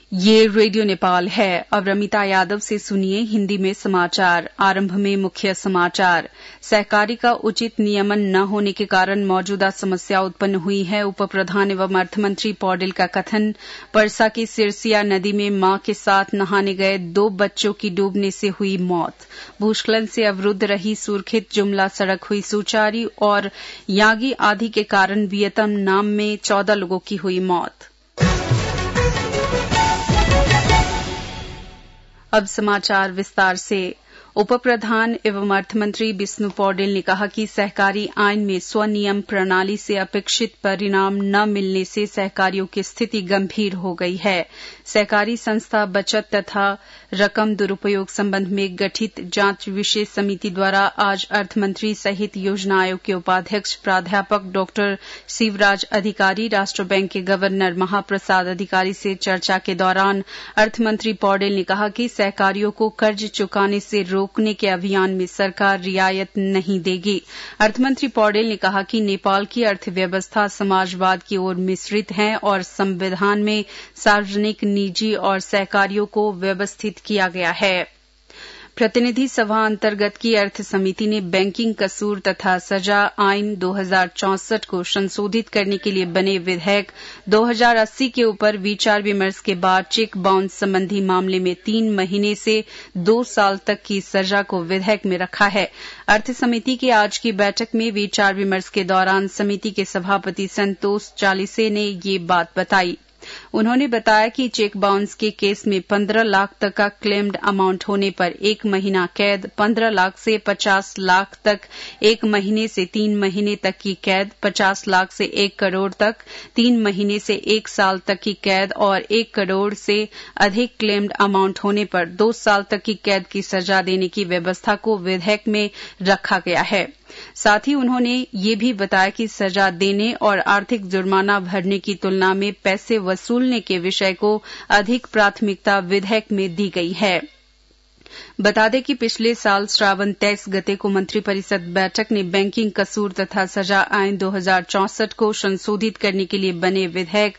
ये रेडियो नेपाल है। अब रमिता यादव से सुनिए हिंदी में समाचार। आरंभ में मुख्य समाचार। सहकारी का उचित नियमन न होने के कारण मौजूदा समस्या उत्पन्न हुई है। उप प्रधान एवं अर्थमंत्री पौडेल का कथन। परसा की सिरसिया नदी में मां के साथ नहाने गए 2 बच्चों की डूबने से हुई मौत। भूस्खलन से अवरुद्ध रही सुरखित जुमला सड़क हुई सुचारू और यागी आंधी के कारण वियतनाम में 14 लोगों की हुई मौत। अब समाचार विस्तार से। उप प्रधान एवं अर्थमंत्री विष्णु पौडेल ने कहा कि सहकारी आईन में स्वनियम प्रणाली से अपेक्षित परिणाम न मिलने से सहकारियों की स्थिति गंभीर हो गई है। सहकारी संस्था बचत तथा रकम दुरुपयोग संबंध में गठित जांच विशेष समिति द्वारा आज अर्थमंत्री सहित योजना आयोग के उपाध्यक्ष प्राध्यापक डॉक्टर शिवराज अधिकारी, राष्ट्र बैंक के गवर्नर महाप्रसाद अधिकारी से चर्चा के दौरान अर्थमंत्री पौडेल ने कहा कि सहकारियों को कर्ज चुकाने से रोकने के अभियान में सरकार रियायत नहीं देगी। अर्थमंत्री पौडेल ने कहा कि नेपाल की अर्थव्यवस्था समाजवाद की ओर मिश्रित है और संविधान में सार्वजनिक, निजी और सहकारियों को व्यवस्थित किया गया है। प्रतिनिधि सभा अंतर्गत की अर्थ समिति ने बैंकिंग कसूर तथा सजा आईन 2064 को संशोधित करने के लिए बने विधेयक 2080 के ऊपर विचार विमर्श के बाद चेक बाउंस संबंधी मामले में 3 महीने से 2 साल तक की सजा को विधेयक में रखा है। अर्थ समिति की आज की बैठक में विचार विमर्श के दौरान समिति के सभापति संतोष चालीसे ने ये बात बताई। उन्होंने बताया कि चेक बाउंस के केस में 15 लाख तक का क्लेम्ड अमाउंट होने पर 1 महीना कैद, 15 लाख से 50 लाख तक 1 महीने से 3 महीने तक की कैद, 50 लाख से 1 करोड़ तक 3 महीने से 1 साल तक की कैद और 1 करोड़ से अधिक क्लेम्ड अमाउंट होने पर 2 साल तक की कैद की सजा देने की व्यवस्था को विधेयक में रखा गया है। साथ ही उन्होंने ये भी बताया कि सजा देने और आर्थिक जुर्माना भरने की तुलना में पैसे वसूलने के विषय को अधिक प्राथमिकता विधेयक में दी गई है। बता दें कि पिछले साल श्रावण 23 गते को मंत्रिपरिषद बैठक ने बैंकिंग कसूर तथा सजा आईन 2064 को संशोधित करने के लिए बने विधेयक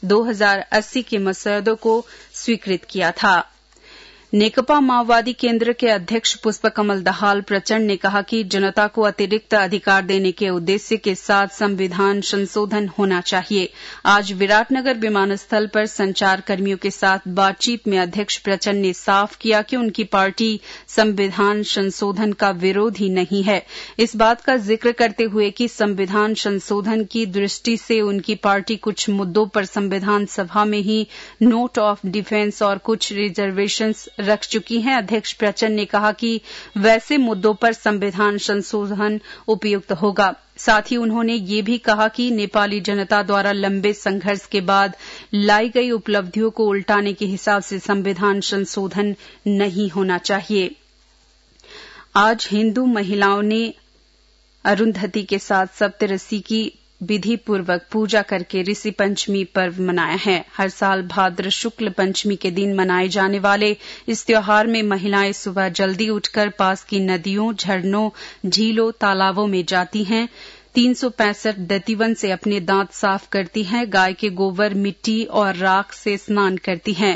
2080 के मसौदे को स्वीकृत किया था। नेकपा माओवादी केंद्र के अध्यक्ष पुष्पकमल दाहाल प्रचंड ने कहा कि जनता को अतिरिक्त अधिकार देने के उद्देश्य के साथ संविधान संशोधन होना चाहिए। आज विराटनगर विमानस्थल पर संचारकर्मियों के साथ बातचीत में अध्यक्ष प्रचंड ने साफ किया कि उनकी पार्टी संविधान संशोधन का विरोधी नहीं है। इस बात का जिक्र करते हुए कि संविधान संशोधन की दृष्टि से उनकी पार्टी कुछ मुद्दों पर संविधान सभा में ही नोट ऑफ डिफेंस और कुछ रिजर्वेशंस रख चुकी हैं। अध्यक्ष प्रचंड ने कहा कि वैसे मुद्दों पर संविधान संशोधन उपयुक्त होगा। साथ ही उन्होंने ये भी कहा कि नेपाली जनता द्वारा लंबे संघर्ष के बाद लाई गई उपलब्धियों को उल्टाने के हिसाब से संविधान संशोधन नहीं होना चाहिए। आज हिंदू महिलाओं ने अरुंधति के साथ सप्तऋषि की विधि पूर्वक पूजा करके ऋषि पंचमी पर्व मनाया है। हर साल भाद्र शुक्ल पंचमी के दिन मनाए जाने वाले इस त्योहार में महिलाएं सुबह जल्दी उठकर पास की नदियों, झरनों, झीलों, तालाबों में जाती हैं। 365 दतिवन से अपने दांत साफ करती हैं। गाय के गोबर, मिट्टी और राख से स्नान करती हैं।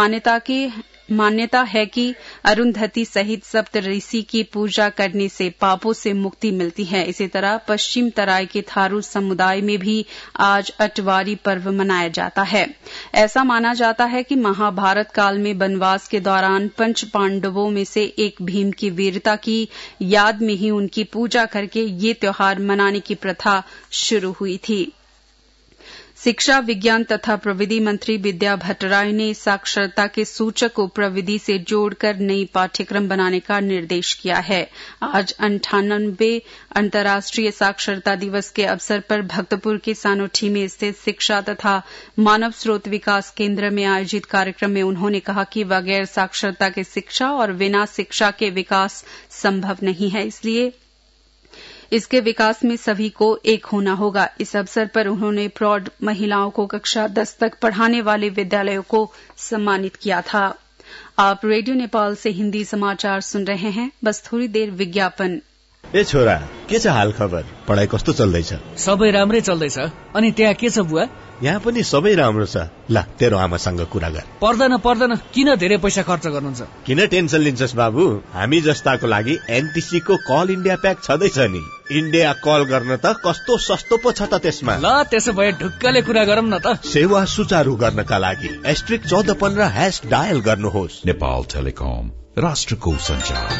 मान्यता है कि अरुंधति सहित सप्तऋषि की पूजा करने से पापों से मुक्ति मिलती है। इसी तरह पश्चिम तराई के थारू समुदाय में भी आज अटवारी पर्व मनाया जाता है। ऐसा माना जाता है कि महाभारत काल में वनवास के दौरान पंच पांडवों में से एक भीम की वीरता की याद में ही उनकी पूजा करके ये त्योहार मनाने की प्रथा शुरू हुई थी। शिक्षा, विज्ञान तथा प्रविधि मंत्री विद्या भट्टराय ने साक्षरता के सूचक को प्रविधि से जोड़कर नई पाठ्यक्रम बनाने का निर्देश किया है। आज 98वें अंतर्राष्ट्रीय साक्षरता दिवस के अवसर पर भक्तपुर के सानोठी में स्थित शिक्षा तथा मानव स्रोत विकास केंद्र में आयोजित कार्यक्रम में उन्होंने कहा कि बगैर साक्षरता के शिक्षा और बिना शिक्षा के विकास संभव नहीं है, इसलिए इसके विकास में सभी को एक होना होगा। इस अवसर पर उन्होंने प्रौढ़ महिलाओं को कक्षा 10 तक पढ़ाने वाले विद्यालयों को सम्मानित किया था। आप रेडियो नेपाल से हिंदी समाचार सुन रहे हैं। बस थोड़ी देर विज्ञापन। ए छोरा, के छ हाल खबर? पढाइ कस्तो चल्दैछ? सबै राम्रै चल्दैछ। अनि त्यहाँ के छ बुवा? यहाँ पनि सबै राम्रो छ। ल, तेरो आमासँग कुरा गर। पर्दैन, किन धेरै पैसा खर्च गर्नुहुन्छ? किन टेन्सन लिन्छस् बाबु? हामी जस्ताको लागि एनटिसी को कल इन्डिया प्याक छँदैछ नि। इन्डिया कल गर्न त कस्तो सस्तो पो छ त त्यसमा। ल, त्यसो भए ढुक्कले कुरा गरौँ न त। सेवा सुचारू गर्नका लागि *1415# डायल गर्नुहोस्। नेपाल टेलिकम, राष्ट्रको संचार।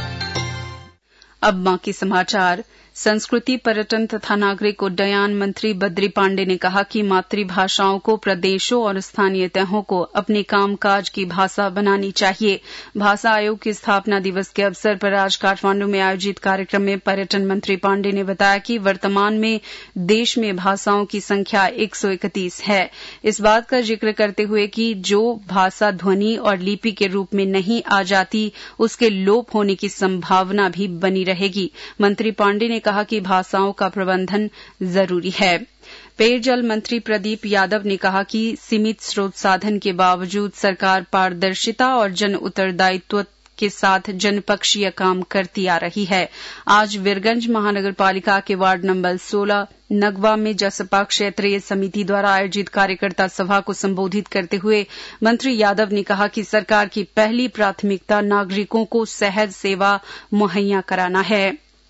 अब बाकी समाचार। संस्कृति, पर्यटन तथा नागरिक उड्डयन मंत्री बद्री पांडे ने कहा कि मातृभाषाओं को प्रदेशों और स्थानीय तहों को अपने कामकाज की भाषा बनानी चाहिए। भाषा आयोग की स्थापना दिवस के अवसर पर आज काठमांडू में आयोजित कार्यक्रम में पर्यटन मंत्री पांडे ने बताया कि वर्तमान में देश में भाषाओं की संख्या 131 है। इस बात का जिक्र करते हुए कि जो भाषा ध्वनि और लिपि के रूप में नहीं आ जाती, उसके लोप होने की संभावना भी बनी रहेगी। मंत्री पांडे ने कहा कि भाषाओं का प्रबंधन जरूरी है। पेयजल मंत्री प्रदीप यादव ने कहा कि सीमित स्रोत साधन के बावजूद सरकार पारदर्शिता और जन उत्तरदायित्व के साथ जनपक्षीय काम करती आ रही है। आज वीरगंज महानगर पालिका के वार्ड नंबर 16 नगवा में जसपा क्षेत्रीय समिति द्वारा आयोजित कार्यकर्ता सभा को संबोधित करते हुए मंत्री यादव ने कहा कि सरकार की पहली प्राथमिकता नागरिकों को सहज सेवा मुहैया कराना है।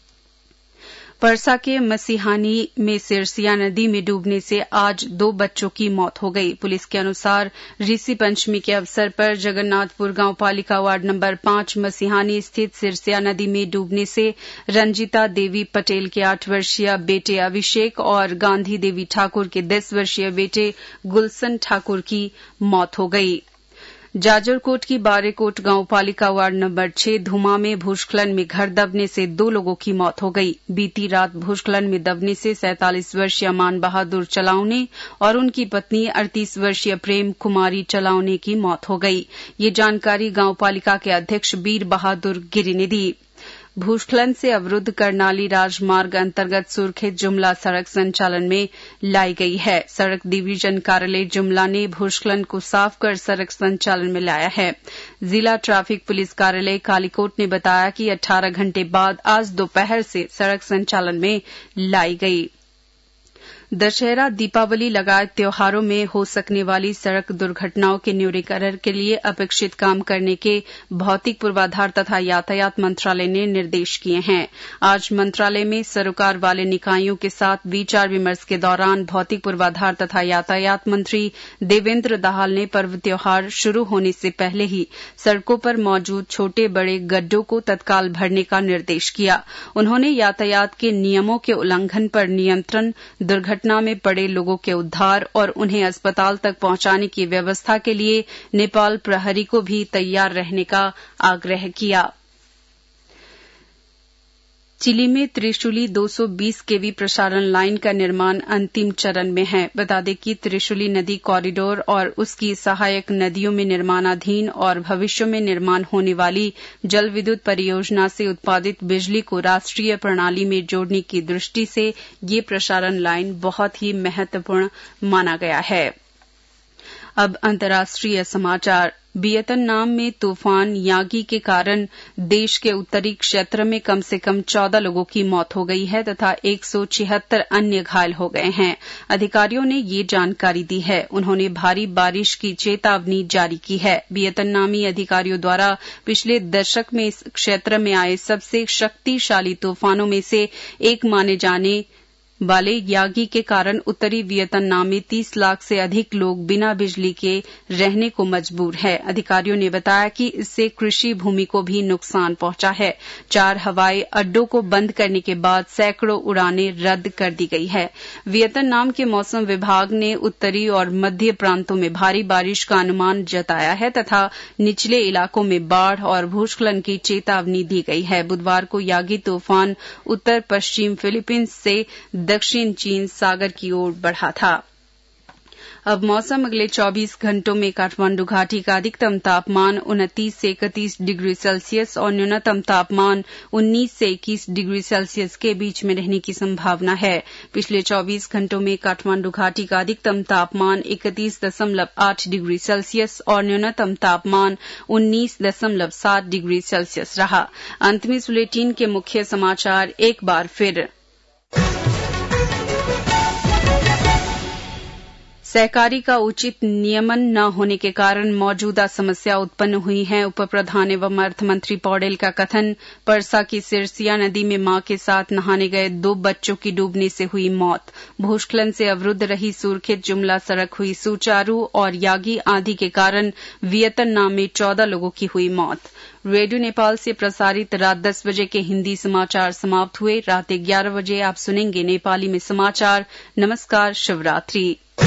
परसा के मसीहानी में सिरसिया नदी में डूबने से आज 2 बच्चों की मौत हो गई। पुलिस के अनुसार ऋषि पंचमी के अवसर पर जगन्नाथपुर गांव पालिका वार्ड नंबर 5 मसीहानी स्थित सिरसिया नदी में डूबने से रंजिता देवी पटेल के 8 वर्षीय बेटे अभिषेक और गांधी देवी ठाकुर के 10 वर्षीय बेटे गुलशन ठाकुर की मौत हो गई। जाजरकोट की बारेकोट गांव पालिका वार्ड नंबर 6 धुमा में भूस्खलन में घर दबने से 2 लोगों की मौत हो गई। बीती रात भूस्खलन में दबने से 47 वर्षीय मान बहादुर चलाउने और उनकी पत्नी 38 वर्षीय प्रेम कुमारी चलाउने की मौत हो गई। ये जानकारी गांव पालिका के अध्यक्ष वीर बहादुर गिरी ने दी। भूस्खलन से अवरुद्ध करनाली राजमार्ग अंतर्गत सुरखेत जुमला सड़क संचालन में लाई गई है। सड़क डिवीजन कार्यालय जुमला ने भूस्खलन को साफ कर सड़क संचालन में लाया है। जिला ट्रैफिक पुलिस कार्यालय कालीकोट ने बताया कि 18 घंटे बाद आज दोपहर से सड़क संचालन में लाई गई। दशहरा, दीपावली लगाए त्योहारों में हो सकने वाली सड़क दुर्घटनाओं के न्यूनीकरण के लिए अपेक्षित काम करने के भौतिक पूर्वाधार तथा यातायात मंत्रालय ने निर्देश किए हैं। आज मंत्रालय में सरोकार वाले निकायों के साथ विचार विमर्श के दौरान भौतिक पूर्वाधार तथा यातायात मंत्री देवेंद्र दाहाल ने पर्व त्योहार शुरू होने से पहले ही सड़कों पर मौजूद छोटे बड़े गड्ढों को तत्काल भरने का निर्देश किया। उन्होंने यातायात के नियमों के उल्लंघन पर नियंत्रण, दुर्घटना में पड़े लोगों के उद्धार और उन्हें अस्पताल तक पहुंचाने की व्यवस्था के लिए नेपाल प्रहरी को भी तैयार रहने का आग्रह किया। चिली में त्रिशूली 220 केवी प्रसारण लाइन का निर्माण अंतिम चरण में है। बता दें कि त्रिशूली नदी कॉरिडोर और उसकी सहायक नदियों में निर्माणाधीन और भविष्य में निर्माण होने वाली जल विद्युत परियोजना से उत्पादित बिजली को राष्ट्रीय प्रणाली में जोड़ने की दृष्टि से ये प्रसारण लाइन बहुत ही महत्वपूर्ण माना गया है। अब अंतर्राष्ट्रीय समाचार। वियतनाम में तूफान यागी के कारण देश के उत्तरी क्षेत्र में कम से कम 14 लोगों की मौत हो गई है तथा 176 अन्य घायल हो गए हैं। अधिकारियों ने ये जानकारी दी है। उन्होंने भारी बारिश की चेतावनी जारी की है। वियतनामी अधिकारियों द्वारा पिछले दशक में इस क्षेत्र में आए सबसे शक्तिशाली तूफानों में से एक माने जाने वाले यागी के कारण उत्तरी वियतनाम में 30 लाख से अधिक लोग बिना बिजली के रहने को मजबूर हैं। अधिकारियों ने बताया कि इससे कृषि भूमि को भी नुकसान पहुंचा है। 4 हवाई अड्डों को बंद करने के बाद सैकड़ों उड़ानें रद्द कर दी गई है। वियतनाम के मौसम विभाग ने उत्तरी और मध्य प्रांतों में भारी बारिश का अनुमान जताया है तथा निचले इलाकों में बाढ़ और भूस्खलन की चेतावनी दी गई है। बुधवार को यागी तूफान उत्तर पश्चिम फिलीपींस से दक्षिण चीन सागर की ओर बढ़ा था। अब मौसम। अगले 24 घंटों में काठमांडू घाटी का अधिकतम तापमान 29 से 31 डिग्री सेल्सियस और न्यूनतम तापमान 19 से 21 डिग्री सेल्सियस के बीच में रहने की संभावना है। पिछले 24 घंटों में काठमांडू घाटी का अधिकतम तापमान 31.8 डिग्री सेल्सियस और न्यूनतम तापमान 19.7 डिग्री सेल्सियस रहा। अंत में इस बुलेटिन के मुख्य समाचार एक बार फिर। सहकारी का उचित नियमन न होने के कारण मौजूदा समस्या उत्पन्न हुई है। उप प्रधान एवं अर्थ मंत्री पौडेल का कथन। परसा की सिरसिया नदी में मां के साथ नहाने गए 2 बच्चों की डूबने से हुई मौत। भूस्खलन से अवरुद्ध रही सुरखेत जुमला सड़क हुई सुचारू और यागी आंधी के कारण वियतनाम में 14 लोगों की हुई मौत। रेडियो नेपाल से प्रसारित रात 10 बजे के हिंदी समाचार समाप्त हुए। रात 11 बजे आप सुनेंगे नेपाली में समाचार। नमस्कार, शिवरात्रि।